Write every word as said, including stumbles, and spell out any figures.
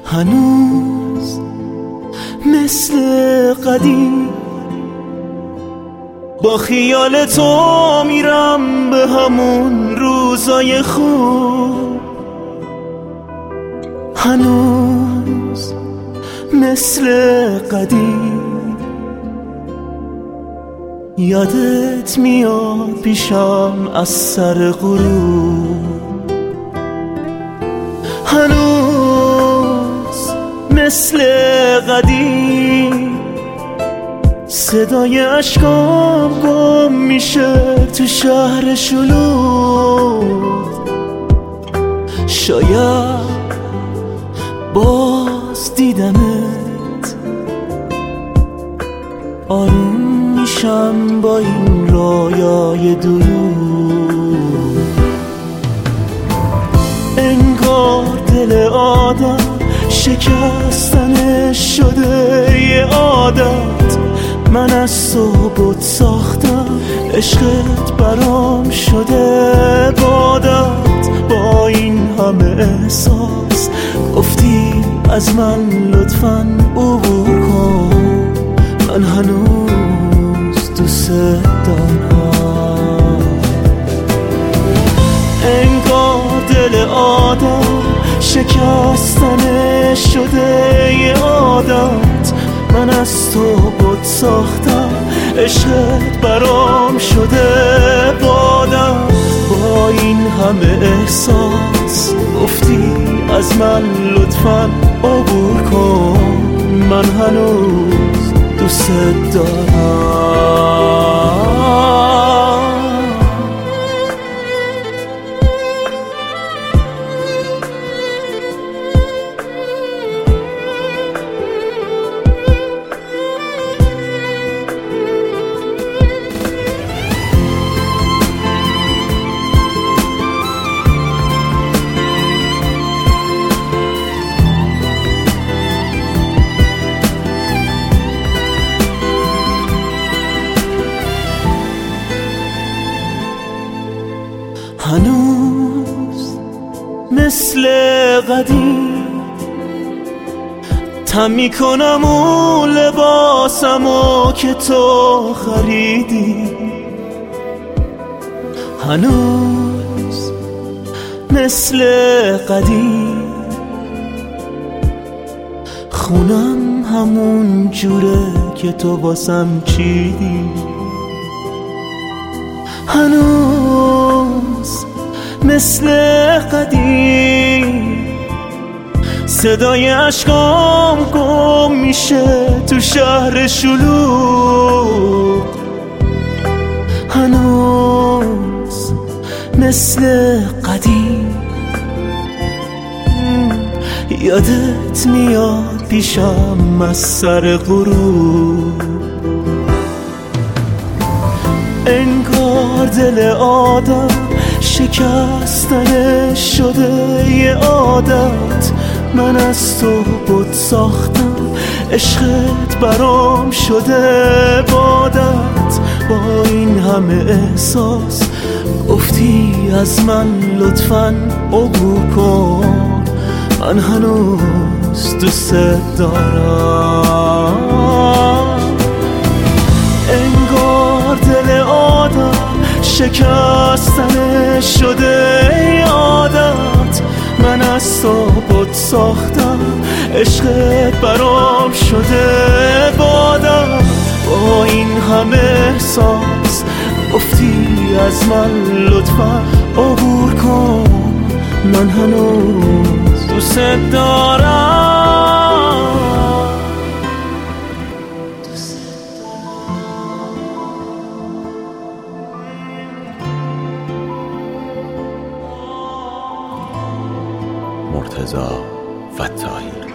هنوز مثل قدیم با خیال تو میرم به همون روزای خوب. هنوز مثل قدیم یادت میاد پیشم از سر غروب. هنوز مثل قدیم صدای اشکام گم میشه تو شهر شلوغ. شاید باز دیدمت آروم میشم با این رویای دروغ. انگار دل آدم شکستنش شده یه عادت. من از تو بت ساختم، عشقت برام شده عبادت. با این همه احساس گفتی از من لطفاً عبور کن. من هنوز دوست دارم. انگار دل آدم شکستنش شده یه عادت. من از تو بت ساختم، عشقت برام شده عبادت. با این همه احساس گفتی از من لطفاً عبور کن. من هنوز دوست دارم. هنوز مثل قدیم تم میکنم اون لباسمو که تو خریدی. هنوز مثل قدیم خونم همون جوره که تو واسم چیدی. هنوز مثل قدیم صدای اشکام گم میشه تو شهر شلوغ. هنوز مثل قدیم یادت میاد پیشم از سر غروب. انگار دل آدم شکستنش شده یه عادت. من از تو بت ساختم، عشقت برام شده عبادت. با این همه احساس گفتی از من لطفاً عبور کن. من هنوز دوست دارم. انگار دل آدم شکستنش شده عادت. من از تو بت ساختم، عشقت برام شده عبادت. با این همه احساس گفتی از من لطفاً عبور کن. من هنوز دوست دارم. مرتضی فتاحی.